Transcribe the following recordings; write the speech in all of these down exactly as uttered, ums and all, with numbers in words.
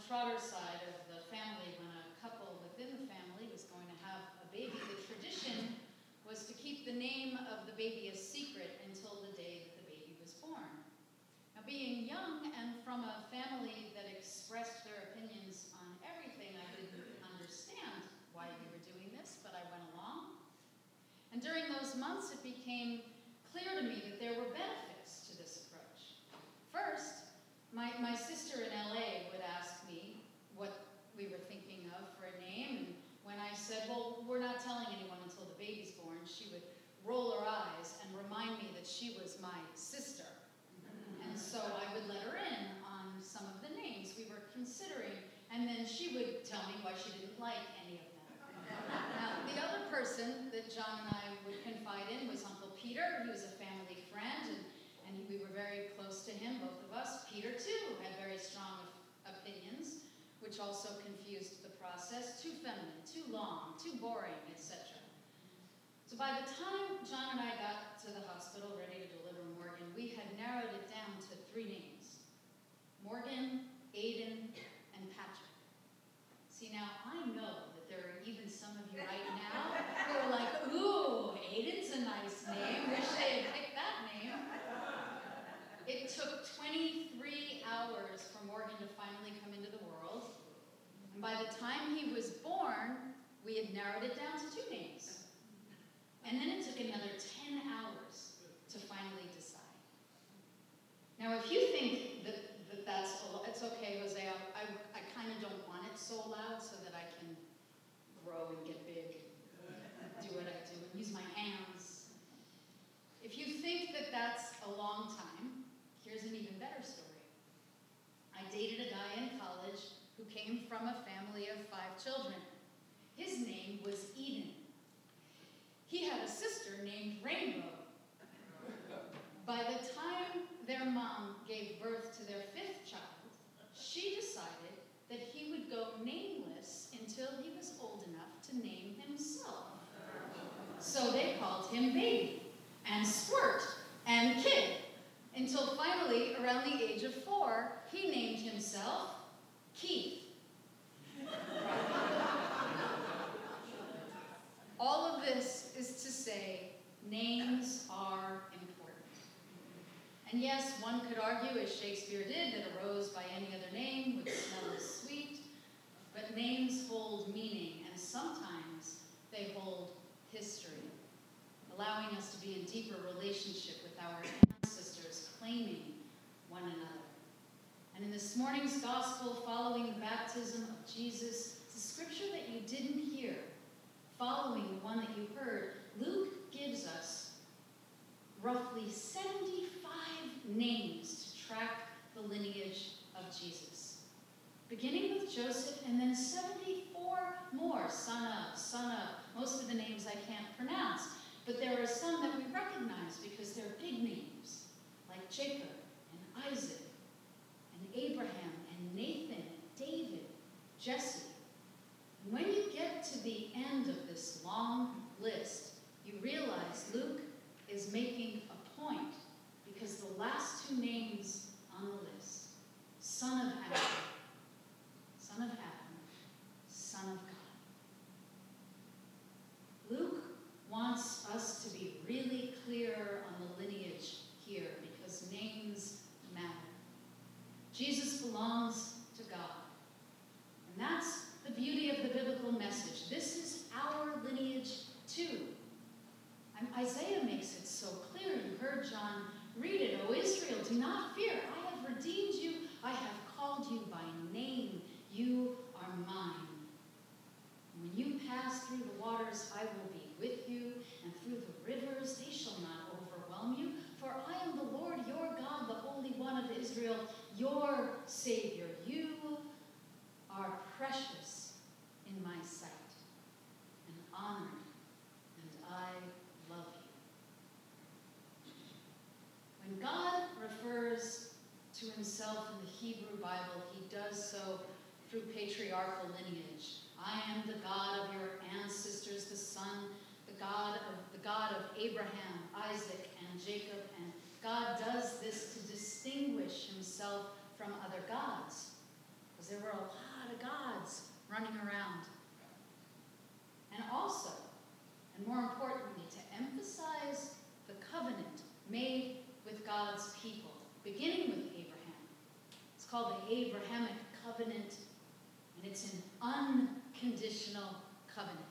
Trotter side of the family, when a couple within the family was going to have a baby, the tradition was to keep the name of the baby a secret until the day that the baby was born. Now, being young and from a family that expressed their opinions on everything, I didn't understand why we were doing this, but I went along. And during those months, it became clear to me that there were benefits to this approach. First, my, my sister in L A would ask me what we were thinking of for a name, and when I said, well, we're not telling anyone until the baby's born, she would roll her eyes and remind me that she was my sister. And so I would let her in on some of the names we were considering, and then she would tell me why she didn't like any of them. Now, the other person that John and I would confide in was Uncle Peter. He was a family friend, and, and we were very close to him, both of us. Peter, too, had very strong opinions, which also confused the process. Too feminine, too long, too boring, et cetera. So by the time John and I got to the hospital ready to deliver Morgan, we had narrowed it down to three names: Morgan, Aiden, and Patrick. See, now I know that there are even some of you right now who are like, ooh, Aiden's a nice name. Wish they had picked that name. It took twenty-three hours for Morgan to finally come into the world. And by the time he was born, we had narrowed it down to two names. And then it took another ten hours to finally decide. Now, if you think that, that that's, it's okay, Jose, I, I, I kind of don't want it so loud so that I can grow and get big, do what I do, and use my hands. If you think that that's a long time, here's an even better story. I dated a guy in college who came from a family of five children. His name was Eden. He had a sister named Rainbow. By the time their mom gave birth to their fifth child, she decided that he would go nameless until he was old enough to name himself. So they called him Baby, and Squirt, and Kid, until finally, around the age of four, he named himself Keith. All of this is to say, names are important. And yes, one could argue, as Shakespeare did, that a rose by any other name would smell as sweet, but names hold meaning, and sometimes they hold history, allowing us to be in deeper relationship with our ancestors, claiming one another. And in this morning's gospel, following the baptism of Jesus, it's a scripture that you didn't hear. Following the one that you heard, Luke gives us roughly seventy-five names to track the lineage of Jesus. Beginning with Joseph, and then seventy-four more, son of, son of, most of the names I can't pronounce. But there are some that we recognize because they're big names, like Jacob and Isaac and Abraham and Nathan and David, Jesse. When you get to the end of this long list, you realize Luke is making a point because the last two names on the list, son of Adam, son of Adam, son of God. Luke wants us to be really clear on the lineage here because names matter. Jesus belongs to God. And that's the beauty of the biblical message. This is our lineage too. And Isaiah makes it so clear. You heard John read it. O Israel, do not fear. I have redeemed you. I have called you by name. You are mine. When you pass through the waters, I will be with you, and through the rivers, they shall not overwhelm you. For I am the Lord your God, the Holy One of Israel, your Savior. You are precious in my sight, and honored, and I love you. When God refers to himself in the Hebrew Bible, he does so through patriarchal lineage. I am the God of your ancestors, the Son, the God of the God of Abraham, Isaac, and Jacob. And God does this to distinguish himself from other gods. Because because there were a lot of gods running around. And also, and more importantly, to emphasize the covenant made with God's people, beginning with Abraham. It's called the Abrahamic covenant, and it's an unconditional covenant.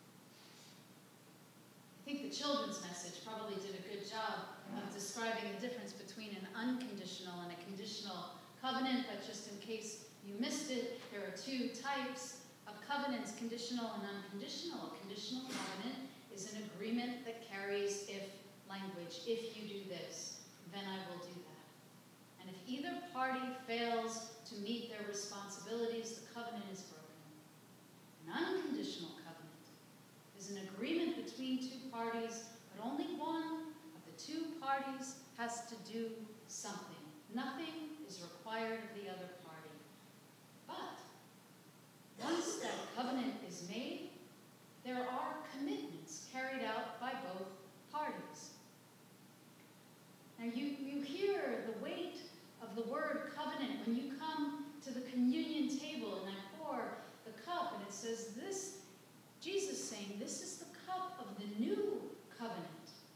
I think the children's message probably did a good job of describing the difference between an unconditional and a conditional covenant, but just in case you missed it, there are two types of covenants, conditional and unconditional. A conditional covenant is an agreement that carries if language. If you do this, then I will do that. And if either party fails to meet their responsibilities, the covenant is broken. An unconditional covenant is an agreement between two parties, but only one of the two parties has to do something. Nothing is required of the other party. But once that covenant is made, there are commitments carried out by both parties. Now you, you hear the weight of the word covenant when you come to the communion table and I pour the cup and it says this, Jesus saying, this is the cup of the new covenant.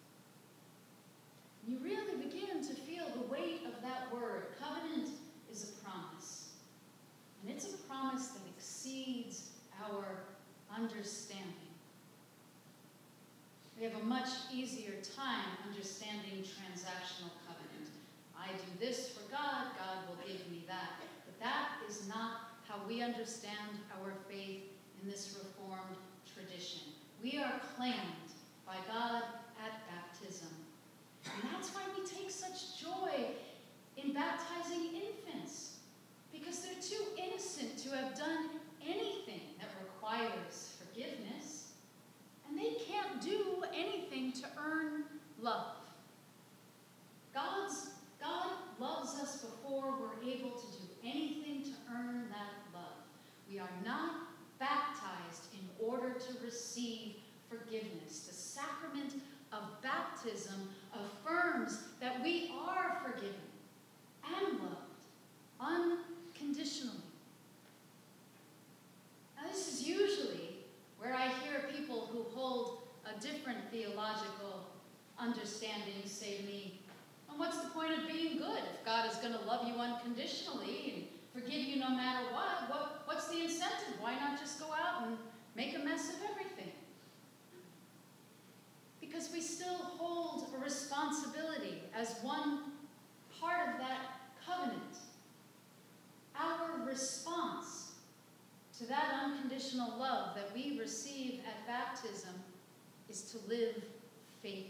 You really begin to feel the weight of that word. Covenant is a promise. And it's a promise that exceeds our understanding. We have a much easier time understanding transactional covenant. I do this for God, God will give me that. But that is not how we understand our faith in this Reformed tradition. We are claimed by God at baptism. And that's why we take such joy in baptizing infants, because they're too innocent to have done anything that requires forgiveness, and they can't do anything to earn love. God's, God loves us before we're able to do anything to earn that love. We are not baptized in order to receive forgiveness. The sacrament of baptism affirms that we are forgiven and loved unconditionally. Now, this is usually where I hear people who hold a different theological understanding say to me, well, what's the point of being good if God is going to love you unconditionally and forgive you no matter what? what? What's the incentive? Why not just go out and make a mess of everything? Because we still hold a responsibility as one part of that covenant. Our response to that unconditional love that we receive at baptism is to live faithfully.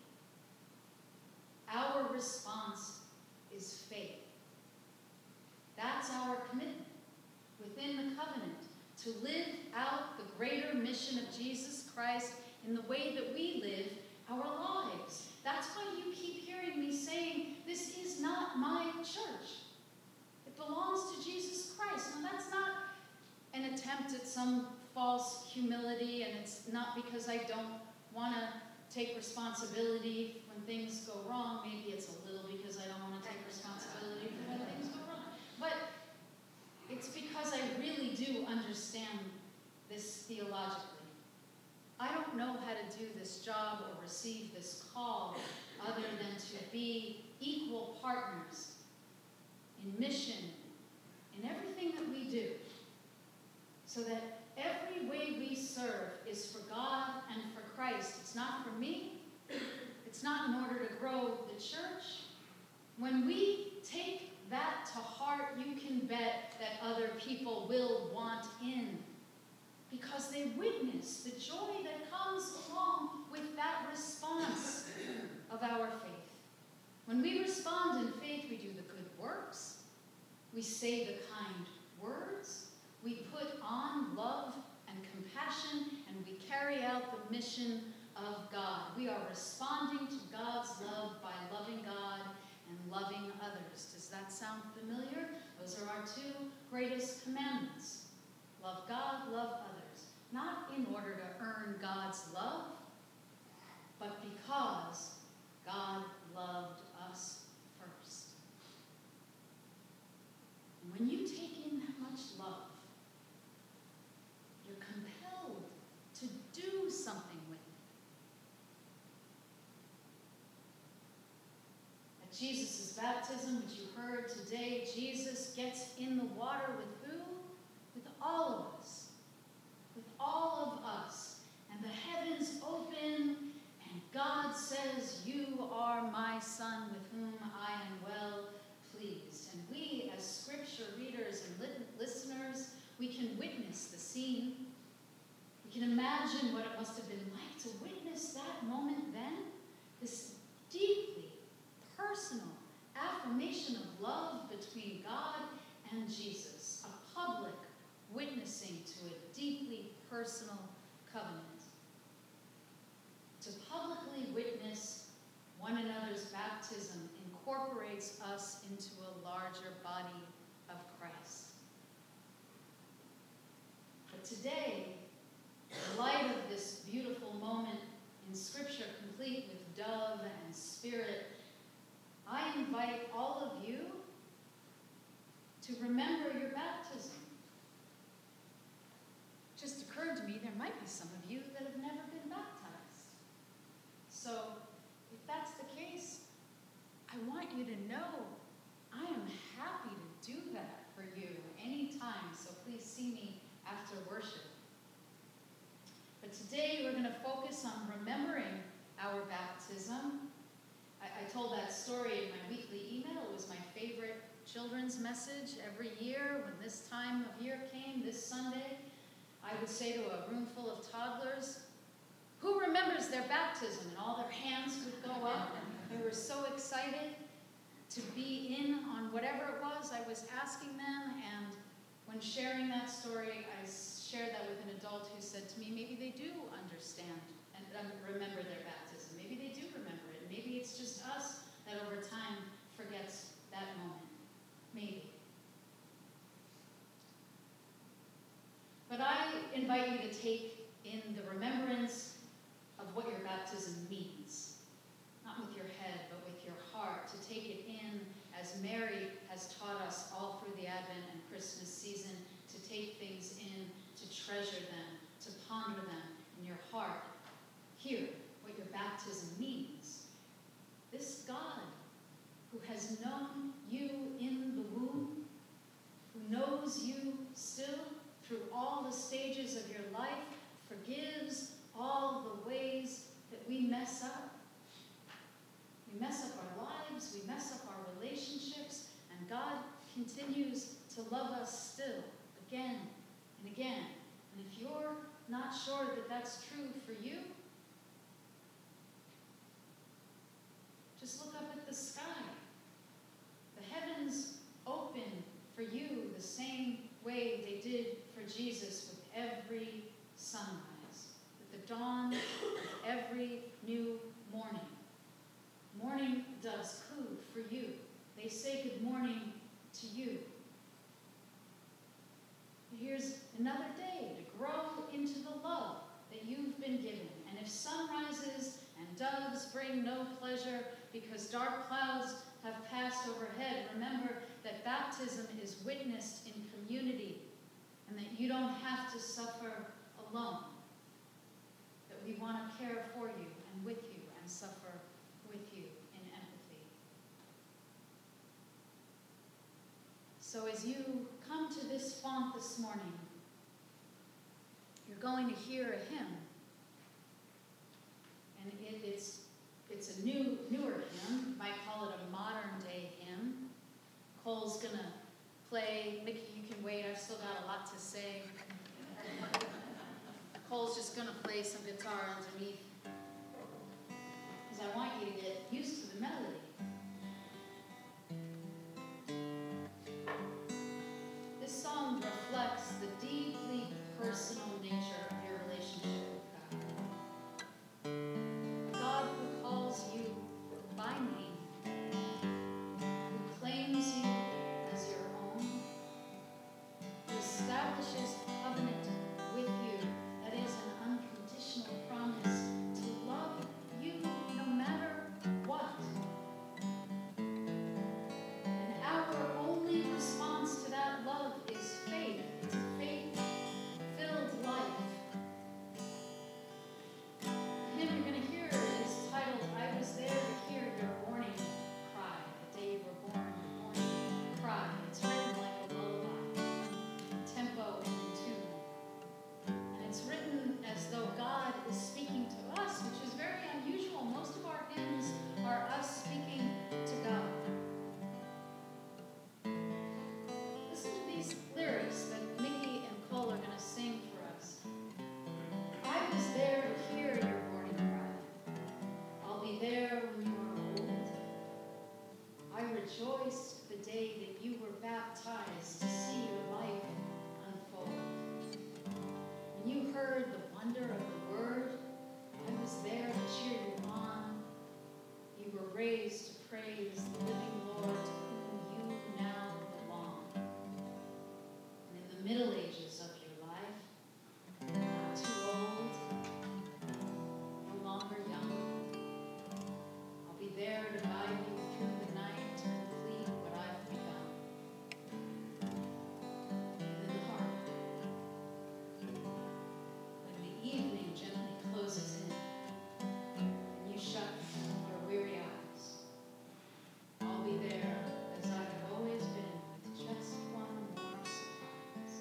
Our response is faith. That's our commitment within the covenant, to live out the greater mission of Jesus Christ in the way that we live our lives. That's why you keep hearing me saying, this is not my church. It belongs to Jesus Christ. Now, that's not an attempt at some false humility, and it's not because I don't want to take responsibility when things go wrong. Maybe it's a little because I don't want to take responsibility for when things go wrong. But it's because I really do understand this theologically. I don't know how to do this job or receive this call other than to be equal partners in mission, in everything that we do, so that every way we serve is for God and for Christ. It's not for me. It's not in order to grow the church. When we take that to heart, you can bet that other people will want in, because they witness the joy that comes along with that response of our faith. When we respond in faith, we do the good works, we say the kind words, we put on love and compassion, and we carry out the mission of God. We are responding to God's love by loving God and loving others. Does that sound familiar? Those are our two greatest commandments. Love God, love others. Not in order to earn God's love, but because God loved us first. And when you take in that much Jesus' baptism, which you heard today, Jesus gets in the water with who? With all of us. With all of us. And the heavens open, and God says, "You are my Son, with whom I am well pleased." And we, as scripture readers and lit- listeners, we can witness the scene. We can imagine what it must have been like to witness that moment then. This deeply personal affirmation of love between God and Jesus. A public witnessing to a deeply personal covenant. To publicly witness one another's baptism incorporates us into a larger body of Christ. But today, in light of this beautiful moment in Scripture, complete with dove and Spirit, I invite all of you to remember your baptism. It just occurred to me there might be some of you that have never been baptized. So, if that's the case, I want you to know I am happy to do that for you anytime, so please see me after worship. But today we're going to focus on remembering our baptism. I, I told that story in my weekly email. It was my favorite children's message every year. When this time of year came, this Sunday, I would say to a room full of toddlers, "Who remembers their baptism?" And all their hands would go up. They were so excited to be in on whatever it was I was asking them. And when sharing that story, I shared that with an adult who said to me, maybe they do understand and um, remember their baptism. Maybe they do remember it. Maybe it's just us that over time forgets that moment. Maybe. But I invite you to take in the remembrance of what your baptism means. Not with your head, but with your heart. To take it in as Mary has taught us all through the Advent and Christmas season, to take things in, to treasure them, to ponder them in your heart. Hear what your baptism means. This God who has known you in the womb, who knows you still through all the stages of your life, forgives all the ways that we mess up. We mess up our lives, we mess up our relationships, and God continues to love us still, again and again. And if you're not sure that that's true for you, just look up at the sky. The heavens open for you the same way they did for Jesus with every sunrise, with the dawn of every new morning. Morning doves coo for you. They say good morning to you. Here's another day to grow into the love that you've been given. And if sunrises and doves bring no pleasure because dark clouds have passed overhead, remember that baptism is witnessed in community and that you don't have to suffer alone. That we want to care for you and with you and suffer with you in empathy. So as you come to this font this morning, you're going to hear a hymn. And it, it's, it's a new, newer hymn. You might call it a modern day hymn. Cole's going to play. Mickey, you can wait. I've still got a lot to say. Cole's just going to play some guitar underneath, because I want you to get used to the melody. This song reflects the deeply personal nature of your relationship with God. A God who calls you by name, who claims you as your own, who establishes a covenant with you that is an unconditional promise to love you no matter what, wonder of the word. I was there to cheer you on. You were raised to praise the living Lord to whom you now belong. And in the Middle Ages of your life, not too old, no longer young, I'll be there to guide you through the night to complete what I've begun. And in the heart, when the evening gently closes in, and you shut your weary eyes, I'll be there as I have always been with just one more surprise.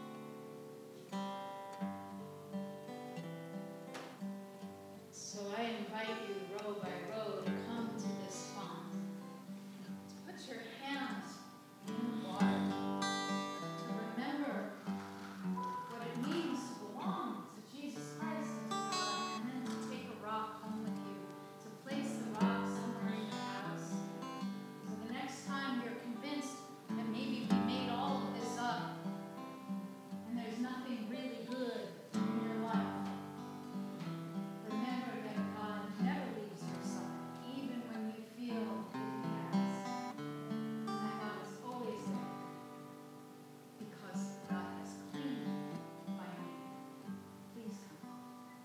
So I invite you, row by row, to come to this font, to put your hands in the water, to remember what it means to belong to Jesus Christ and to God, and then to take a rock home with you, to place the rock somewhere in your house. So the next time you're convinced that maybe we made all of this up, and there's nothing really good in your life, remember that God never leaves your side, even when you feel that He has. And that God is always there, because God has claimed you by name. Please come.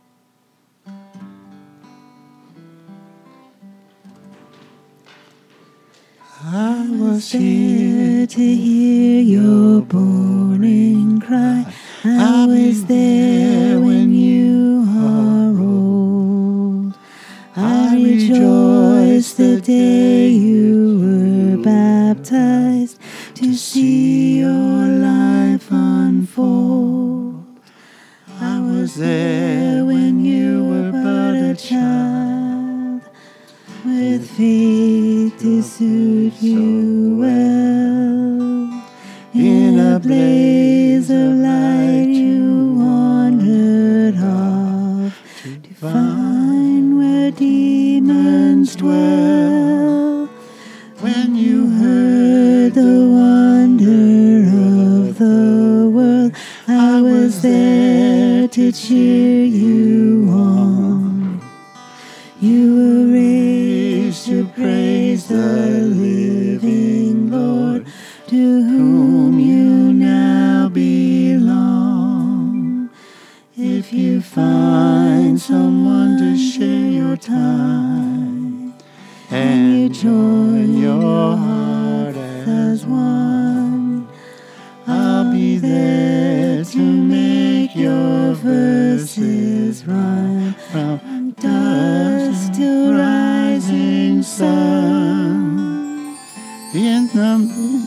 I was here to hear your burning cry. I was there when you are old. I rejoiced the day you were baptized to see your life unfold. I was there when you were but a child, with faith to suit you well. In a blaze of light you wandered off to find where demons dwell. When you heard the wonder of the world, I was there to cheer you on. You were raised to praise the living Lord, to whom you now belong. If you find someone to share your time, and you join your heart as one, I'll be there to make your verses rhyme from dusk till rising sun. In the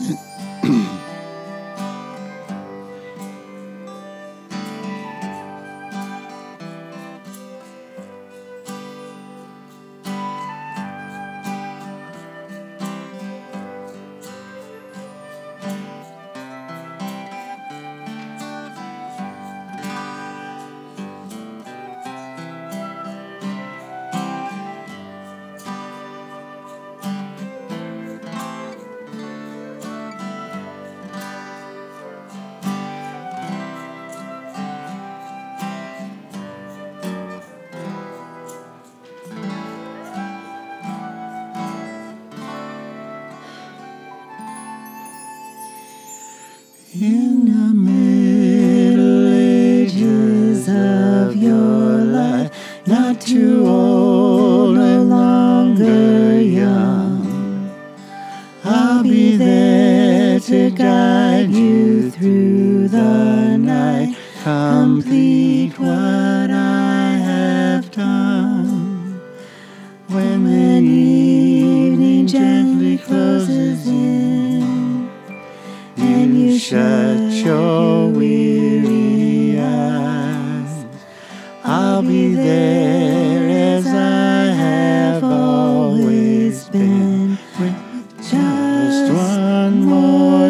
In the Middle Ages of your life, not too old, no longer young, I'll be there to guide you through the night, complete what I have done. When the evening gently closes in, and you shut your weary eyes, I'll be there as I have always been, with just one more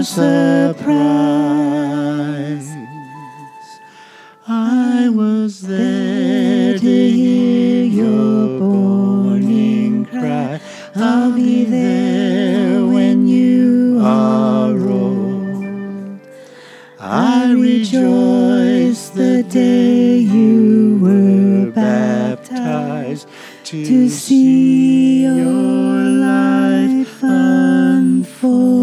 surprise. I was there to hear your burning cry. I'll be there when you are old. I rejoice the day you to see your life unfold.